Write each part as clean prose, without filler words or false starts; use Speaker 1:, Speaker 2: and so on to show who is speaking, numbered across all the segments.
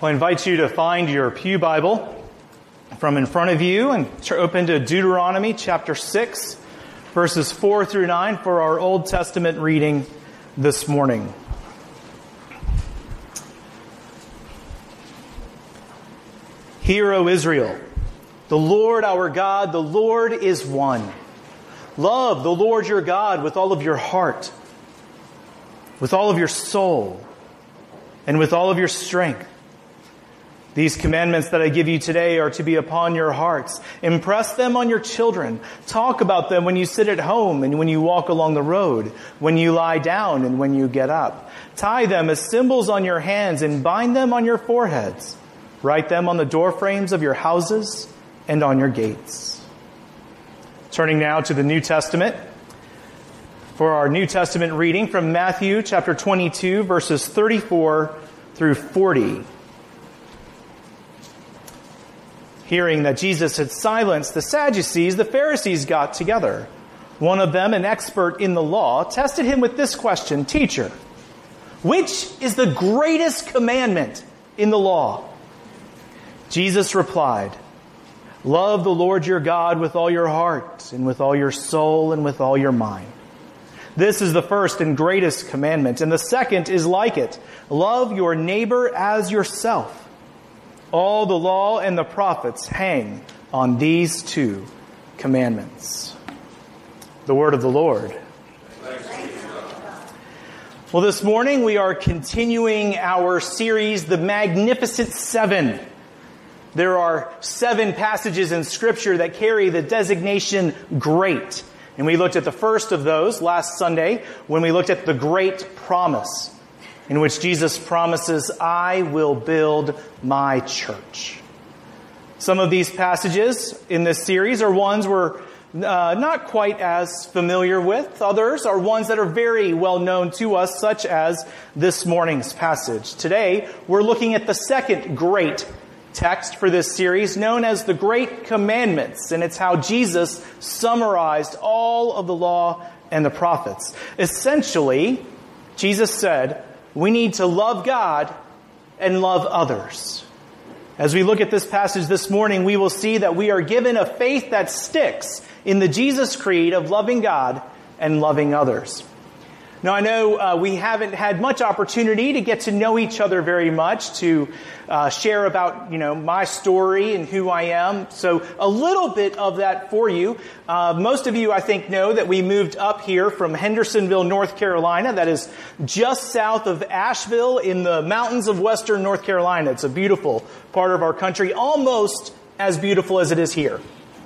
Speaker 1: I'll invite you to find your pew Bible from in front of you and open to Deuteronomy chapter 6, verses 4 through 9 for our Old Testament reading this morning. Hear, O Israel, the Lord our God, the Lord is one. Love the Lord your God with all of your heart, with all of your soul, and with all of your strength. These commandments that I give you today are to be upon your hearts. Impress them on your children. Talk about them when you sit at home and when you walk along the road, when you lie down and when you get up. Tie them as symbols on your hands and bind them on your foreheads. Write them on the doorframes of your houses and on your gates. Turning now to the New Testament for our New Testament reading from Matthew chapter 22, verses 34 through 40. Hearing that Jesus had silenced the Sadducees, the Pharisees got together. One of them, an expert in the law, tested him with this question, "Teacher, which is the greatest commandment in the law?" Jesus replied, "Love the Lord your God with all your heart and with all your soul and with all your mind. This is the first and greatest commandment, and the second is like it. Love your neighbor as yourself. All the law and the prophets hang on these two commandments." The word of the Lord. Well, this morning we are continuing our series, The Magnificent Seven. There are 7 passages in Scripture that carry the designation great. And we looked at the first of those last Sunday when we looked at the great promise, in which Jesus promises, "I will build my church." Some of these passages in this series are ones we're not quite as familiar with. Others are ones that are very well known to us, such as this morning's passage. Today, we're looking at the second great text for this series, known as the Great Commandments, and it's how Jesus summarized all of the law and the prophets. Essentially, Jesus said, we need to love God and love others. As we look at this passage this morning, we will see that we are given a faith that sticks in the Jesus creed of loving God and loving others. Now, I know we haven't had much opportunity to get to know each other very much, to share about, my story and who I am. So a little bit of that for you. Most of you, I think, know that we moved up here from Hendersonville, North Carolina. That is just south of Asheville in the mountains of western North Carolina. It's a beautiful part of our country, almost as beautiful as it is here.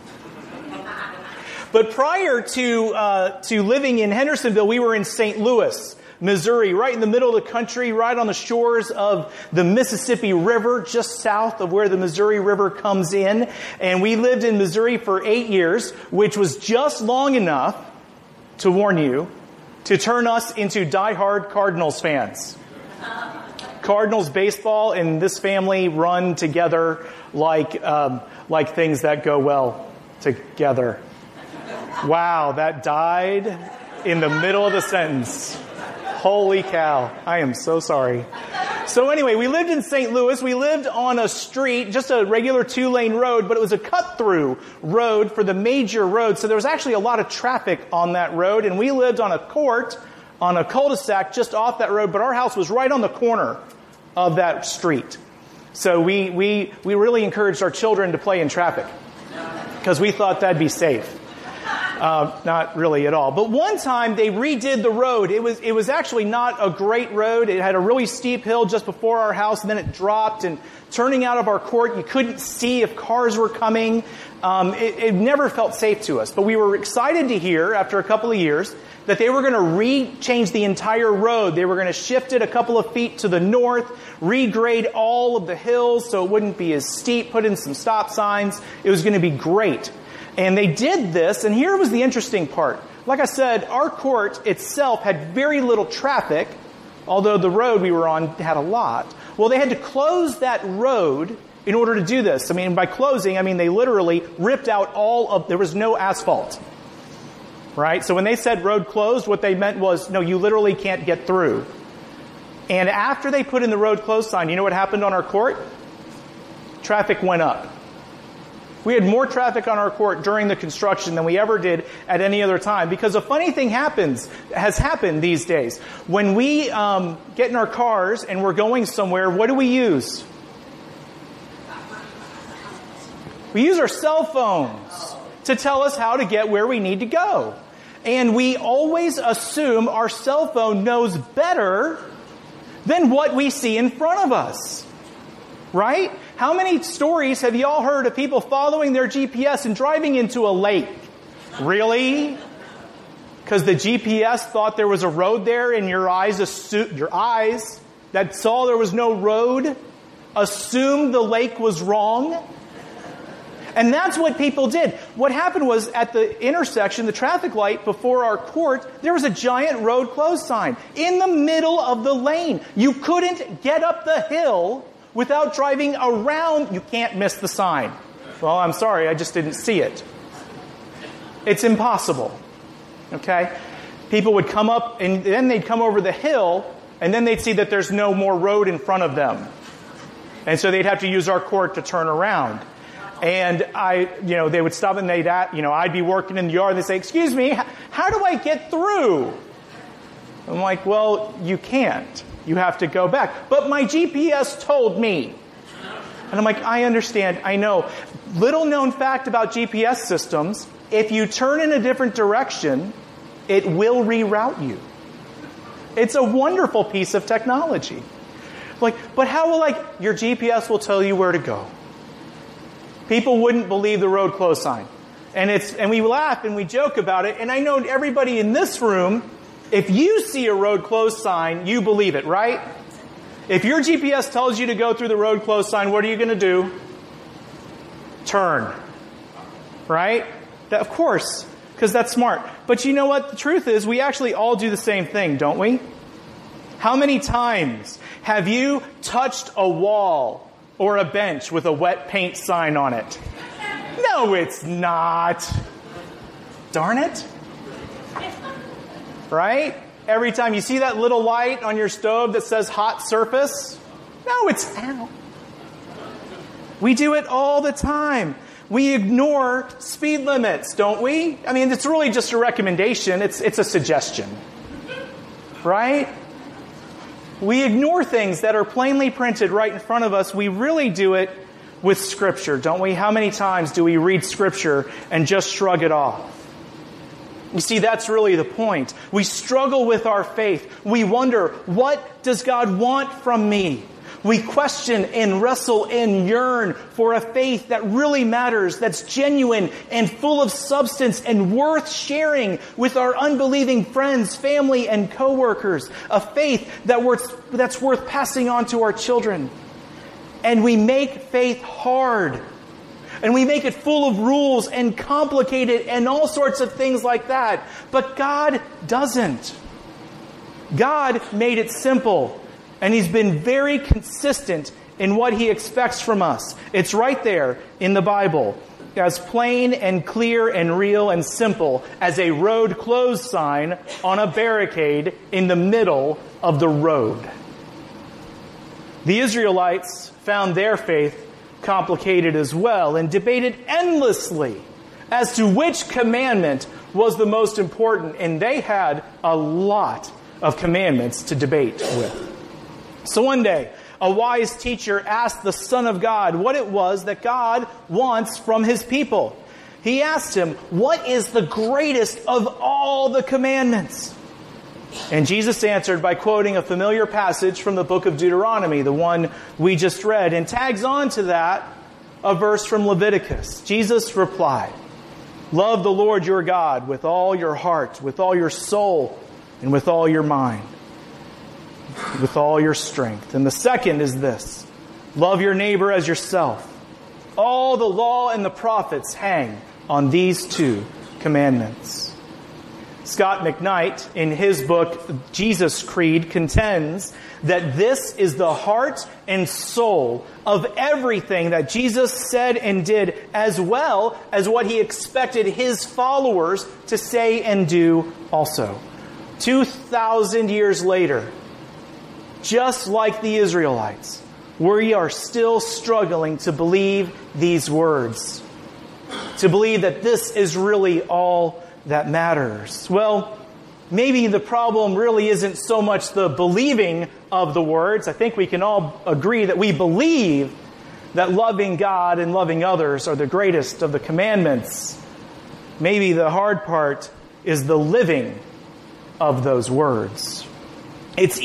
Speaker 1: But prior to living in Hendersonville, we were in St. Louis, Missouri, right in the middle of the country, right on the shores of the Mississippi River, just south of where the Missouri River comes in. And we lived in Missouri for 8 years, which was just long enough to warn you to turn us into diehard Cardinals fans. Cardinals baseball and this family run together like things that go well together. Wow, that died in the middle of the sentence. Holy cow. I am so sorry. So anyway, we lived in St. Louis. We lived on a street, just a regular 2-lane road, but it was a cut-through road for the major road. So there was actually a lot of traffic on that road. And we lived on a court, on a cul-de-sac just off that road, but our house was right on the corner of that street. So we really encouraged our children to play in traffic because we thought that'd be safe. Not really at all. But one time they redid the road. It was actually not a great road. It had a really steep hill just before our house, and then it dropped. And turning out of our court, you couldn't see if cars were coming. It never felt safe to us. But we were excited to hear, after a couple of years, that they were going to change the entire road. They were going to shift it a couple of feet to the north, regrade all of the hills so it wouldn't be as steep, put in some stop signs. It was going to be great. And they did this, and here was the interesting part. Like I said, our court itself had very little traffic, although the road we were on had a lot. Well, they had to close that road in order to do this. By closing, they literally ripped out there was no asphalt. Right? So when they said road closed, what they meant was, no, you literally can't get through. And after they put in the road closed sign, you know what happened on our court? Traffic went up. We had more traffic on our court during the construction than we ever did at any other time, because a funny thing has happened these days. When we get in our cars and we're going somewhere, what do we use? We use our cell phones to tell us how to get where we need to go. And we always assume our cell phone knows better than what we see in front of us. Right? How many stories have you all heard of people following their GPS and driving into a lake? Really? Because the GPS thought there was a road there, and your eyes that saw there was no road assumed the lake was wrong? And that's what people did. What happened was, at the intersection, the traffic light before our court, there was a giant road closed sign in the middle of the lane. You couldn't get up the hill without driving around. You can't miss the sign. Well, I'm sorry, I just didn't see it. It's impossible. Okay? People would come up, and then they'd come over the hill, and then they'd see that there's no more road in front of them. And so they'd have to use our court to turn around. And they would stop, and I'd be working in the yard, and they'd say, "Excuse me, how do I get through?" I'm like, "Well, you can't. You have to go back." "But my GPS told me." And I'm like, "I understand. I know." Little known fact about GPS systems: if you turn in a different direction, it will reroute you. It's a wonderful piece of technology. But how will your GPS will tell you where to go? People wouldn't believe the road closed sign. And we laugh and we joke about it. And I know everybody in this room, if you see a road closed sign, you believe it, right? If your GPS tells you to go through the road closed sign, what are you going to do? Turn. Right? Of course, because that's smart. But you know what? The truth is, we actually all do the same thing, don't we? How many times have you touched a wall or a bench with a wet paint sign on it? No, it's not. Darn it. Right? Every time you see that little light on your stove that says hot surface, no, it's out. We do it all the time. We ignore speed limits, don't we? I mean, it's really just a recommendation. It's a suggestion. Right? We ignore things that are plainly printed right in front of us. We really do it with Scripture, don't we? How many times do we read Scripture and just shrug it off? You see, that's really the point. We struggle with our faith. We wonder, what does God want from me? We question and wrestle and yearn for a faith that really matters, that's genuine and full of substance and worth sharing with our unbelieving friends, family, and coworkers. A faith that's worth passing on to our children. And we make faith hard. And we make it full of rules and complicated and all sorts of things like that. But God doesn't. God made it simple. And He's been very consistent in what He expects from us. It's right there in the Bible, as plain and clear and real and simple as a road closed sign on a barricade in the middle of the road. The Israelites found their faith complicated as well and debated endlessly as to which commandment was the most important. And they had a lot of commandments to debate with. So one day, a wise teacher asked the Son of God what it was that God wants from His people. He asked Him, "What is the greatest of all the commandments?" And Jesus answered by quoting a familiar passage from the book of Deuteronomy, the one we just read, and tags on to that a verse from Leviticus. Jesus replied, "Love the Lord your God with all your heart, with all your soul, and with all your mind, with all your strength. And the second is this, love your neighbor as yourself. All the law and the prophets hang on these two commandments." Scott McKnight, in his book, Jesus Creed, contends that this is the heart and soul of everything that Jesus said and did, as well as what He expected His followers to say and do also. 2,000 years later, just like the Israelites, we are still struggling to believe these words, to believe that this is really all that matters. Well, maybe the problem really isn't so much the believing of the words. I think we can all agree that we believe that loving God and loving others are the greatest of the commandments. Maybe the hard part is the living of those words. It's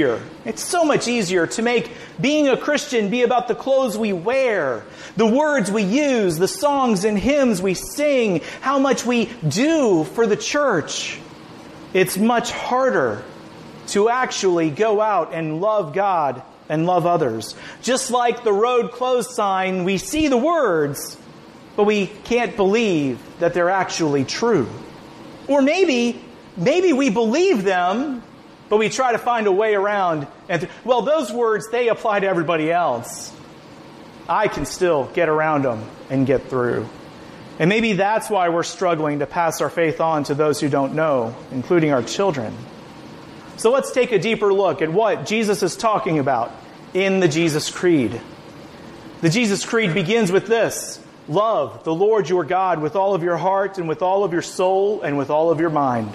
Speaker 1: so much easier to make being a Christian be about the clothes we wear, the words we use, the songs and hymns we sing, how much we do for the church. It's much harder to actually go out and love God and love others. Just like the road closed sign, we see the words, but we can't believe that they're actually true. Or maybe we believe them, but we try to find a way around. And those words, they apply to everybody else. I can still get around them and get through. And maybe that's why we're struggling to pass our faith on to those who don't know, including our children. So let's take a deeper look at what Jesus is talking about in the Jesus Creed. The Jesus Creed begins with this: love the Lord your God with all of your heart and with all of your soul and with all of your mind.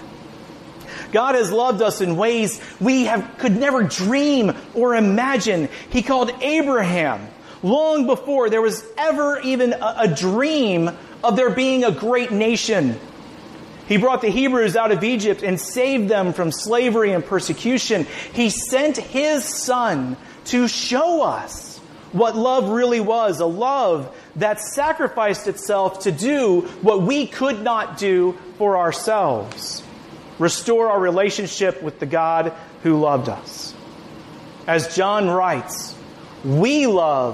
Speaker 1: God has loved us in ways we could never dream or imagine. He called Abraham long before there was ever even a dream of there being a great nation. He brought the Hebrews out of Egypt and saved them from slavery and persecution. He sent His Son to show us what love really was, a love that sacrificed itself to do what we could not do for ourselves. Restore our relationship with the God who loved us. As John writes, we love.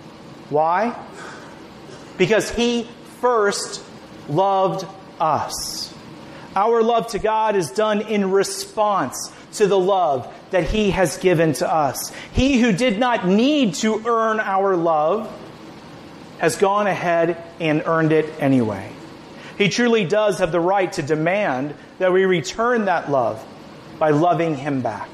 Speaker 1: Why? Because He first loved us. Our love to God is done in response to the love that He has given to us. He who did not need to earn our love has gone ahead and earned it anyway. He truly does have the right to demand that we return that love by loving Him back.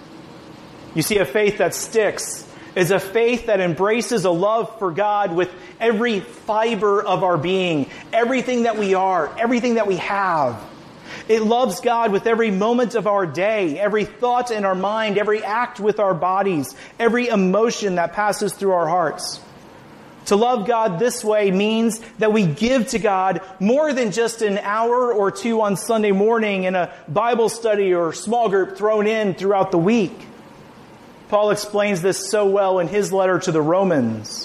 Speaker 1: You see, a faith that sticks is a faith that embraces a love for God with every fiber of our being, everything that we are, everything that we have. It loves God with every moment of our day, every thought in our mind, every act with our bodies, every emotion that passes through our hearts. To love God this way means that we give to God more than just an hour or two on Sunday morning in a Bible study or small group thrown in throughout the week. Paul explains this so well in his letter to the Romans.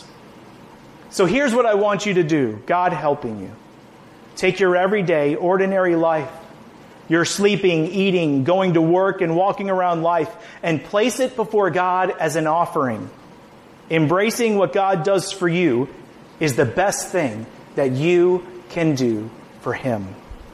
Speaker 1: So here's what I want you to do, God helping you. Take your everyday, ordinary life, your sleeping, eating, going to work, and walking around life, and place it before God as an offering. Embracing what God does for you is the best thing that you can do for Him.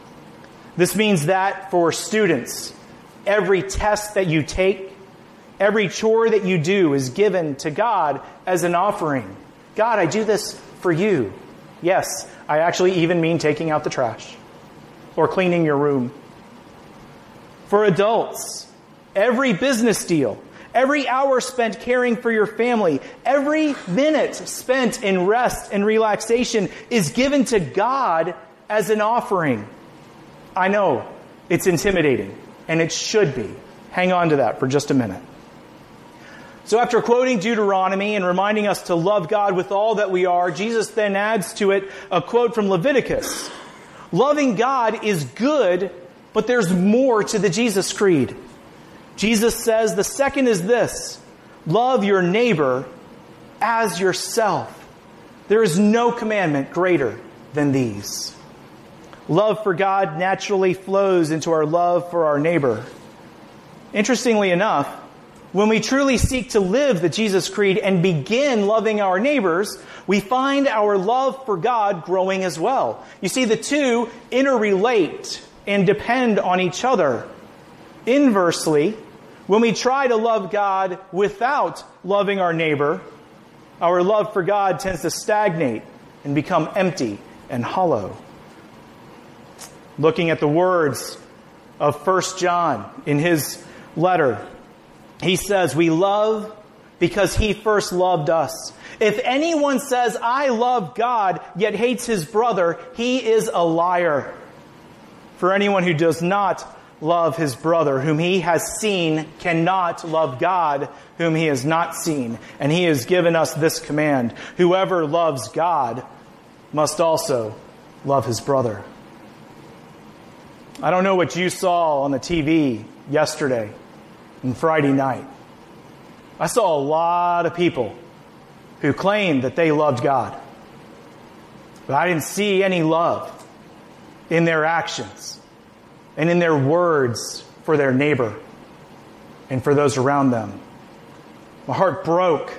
Speaker 1: This means that for students, every test that you take, every chore that you do is given to God as an offering. God, I do this for you. Yes, I actually even mean taking out the trash or cleaning your room. For adults, every business deal, every hour spent caring for your family, every minute spent in rest and relaxation is given to God as an offering. I know it's intimidating, and it should be. Hang on to that for just a minute. So after quoting Deuteronomy and reminding us to love God with all that we are, Jesus then adds to it a quote from Leviticus. Loving God is good, but there's more to the Jesus Creed. Jesus says the second is this: love your neighbor as yourself. There is no commandment greater than these. Love for God naturally flows into our love for our neighbor. Interestingly enough, when we truly seek to live the Jesus Creed and begin loving our neighbors, we find our love for God growing as well. You see, the two interrelate and depend on each other. Inversely, when we try to love God without loving our neighbor, our love for God tends to stagnate and become empty and hollow. Looking at the words of 1 John in his letter, he says, we love because he first loved us. If anyone says, I love God, yet hates his brother, he is a liar. For anyone who does not love his brother, whom he has seen, cannot love God, whom he has not seen. And he has given us this command: whoever loves God must also love his brother. I don't know what you saw on the TV yesterday and Friday night. I saw a lot of people who claimed that they loved God. But I didn't see any love in their actions and in their words for their neighbor and for those around them. My heart broke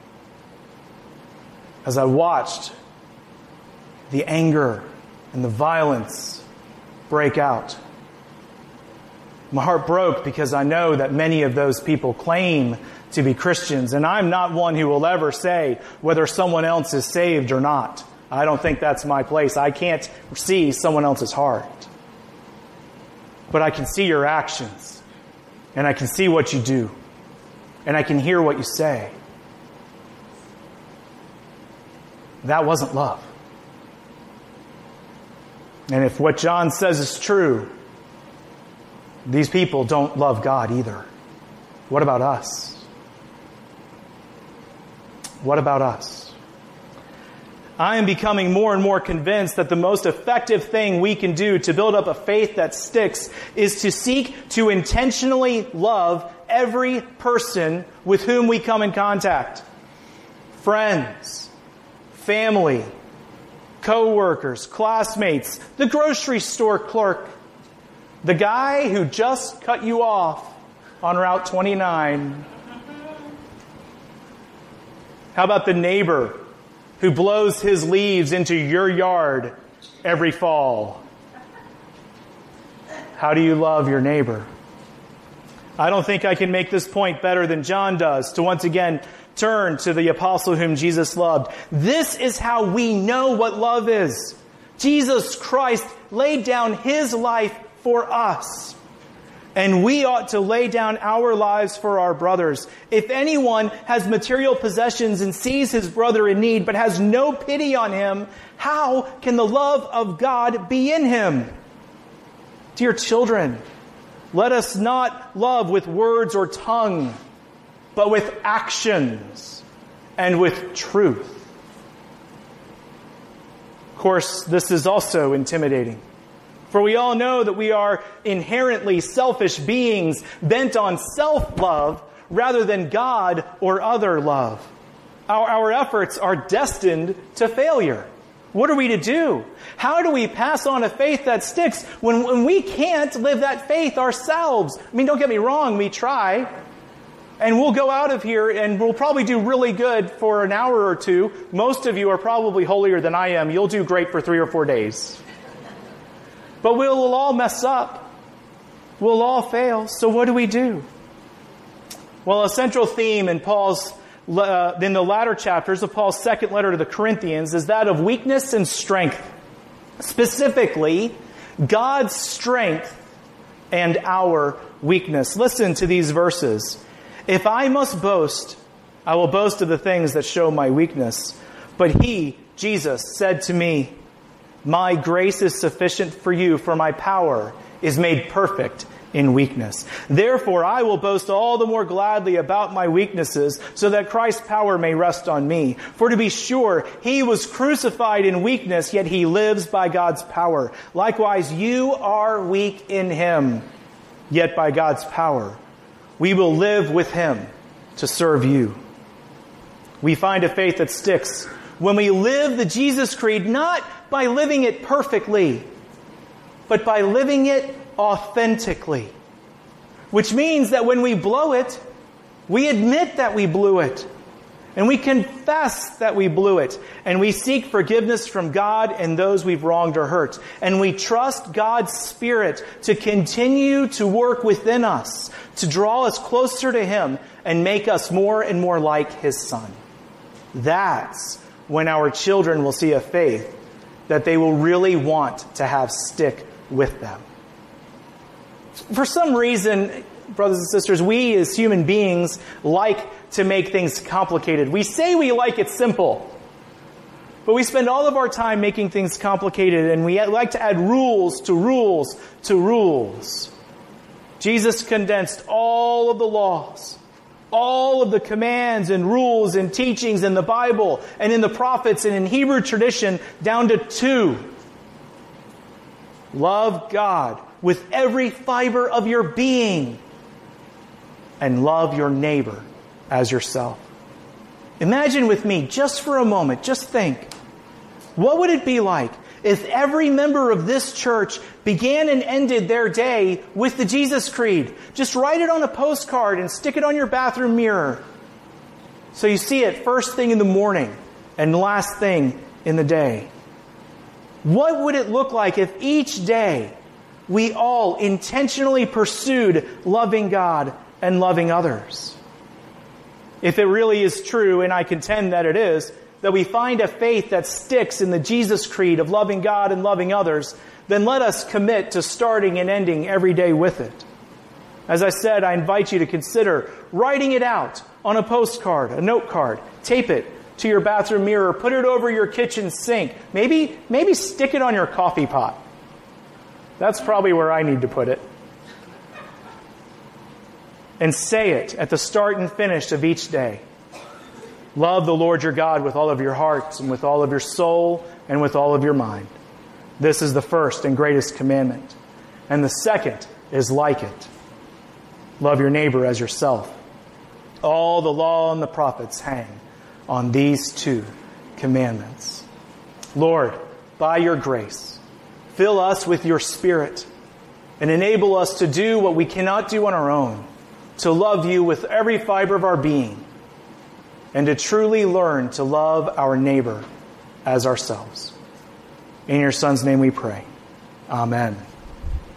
Speaker 1: as I watched the anger and the violence break out. My heart broke because I know that many of those people claim to be Christians, and I'm not one who will ever say whether someone else is saved or not. I don't think that's my place. I can't see someone else's heart. But I can see your actions, and I can see what you do, and I can hear what you say. That wasn't love. And if what John says is true, these people don't love God either. What about us? What about us? I am becoming more and more convinced that the most effective thing we can do to build up a faith that sticks is to seek to intentionally love every person with whom we come in contact. Friends, family, co-workers, classmates, the grocery store clerk, the guy who just cut you off on Route 29. How about the neighbor who blows his leaves into your yard every fall? How do you love your neighbor? I don't think I can make this point better than John does, to once again turn to the apostle whom Jesus loved. This is how we know what love is. Jesus Christ laid down his life for us. And we ought to lay down our lives for our brothers. If anyone has material possessions and sees his brother in need but has no pity on him, how can the love of God be in him? Dear children, let us not love with words or tongue, but with actions and with truth. Of course, this is also intimidating. For we all know that we are inherently selfish beings bent on self-love rather than God or other love. Our efforts are destined to failure. What are we to do? How do we pass on a faith that sticks when we can't live that faith ourselves? I mean, don't get me wrong, we try. And we'll go out of here and we'll probably do really good for an hour or two. Most of you are probably holier than I am. You'll do great for 3 or 4 days. But we'll all mess up. We'll all fail. So what do we do? Well, a central theme in in the latter chapters of Paul's second letter to the Corinthians is that of weakness and strength. Specifically, God's strength and our weakness. Listen to these verses. If I must boast, I will boast of the things that show my weakness. But he, Jesus, said to me, my grace is sufficient for you, for my power is made perfect in weakness. Therefore, I will boast all the more gladly about my weaknesses, so that Christ's power may rest on me. For to be sure, he was crucified in weakness, yet he lives by God's power. Likewise, you are weak in him, yet by God's power, we will live with him to serve you. We find a faith that sticks when we live the Jesus Creed, not by living it perfectly, but by living it authentically. Which means that when we blow it, we admit that we blew it. And we confess that we blew it. And we seek forgiveness from God and those we've wronged or hurt. And we trust God's Spirit to continue to work within us, to draw us closer to him and make us more and more like his Son. That's when our children will see a faith that they will really want to have stick with them. For some reason, brothers and sisters, we as human beings like to make things complicated. We say we like it simple, but we spend all of our time making things complicated, and we like to add rules to rules to rules. Jesus condensed all of the laws, all of the commands and rules and teachings in the Bible and in the prophets and in Hebrew tradition down to 2. Love God with every fiber of your being and love your neighbor as yourself. Imagine with me, just for a moment, just think, what would it be like if every member of this church began and ended their day with the Jesus Creed? Just write it on a postcard and stick it on your bathroom mirror, so you see it first thing in the morning and last thing in the day. What would it look like if each day we all intentionally pursued loving God and loving others? If it really is true, and I contend that it is, that we find a faith that sticks in the Jesus Creed of loving God and loving others, then let us commit to starting and ending every day with it. As I said, I invite you to consider writing it out on a postcard, a note card, tape it to your bathroom mirror, put it over your kitchen sink, maybe stick it on your coffee pot. That's probably where I need to put it. And say it at the start and finish of each day. Love the Lord your God with all of your heart and with all of your soul and with all of your mind. This is the first and greatest commandment. And the second is like it. Love your neighbor as yourself. All the law and the prophets hang on these 2 commandments. Lord, by your grace, fill us with your Spirit and enable us to do what we cannot do on our own, to love you with every fiber of our being, and to truly learn to love our neighbor as ourselves. In your Son's name we pray. Amen.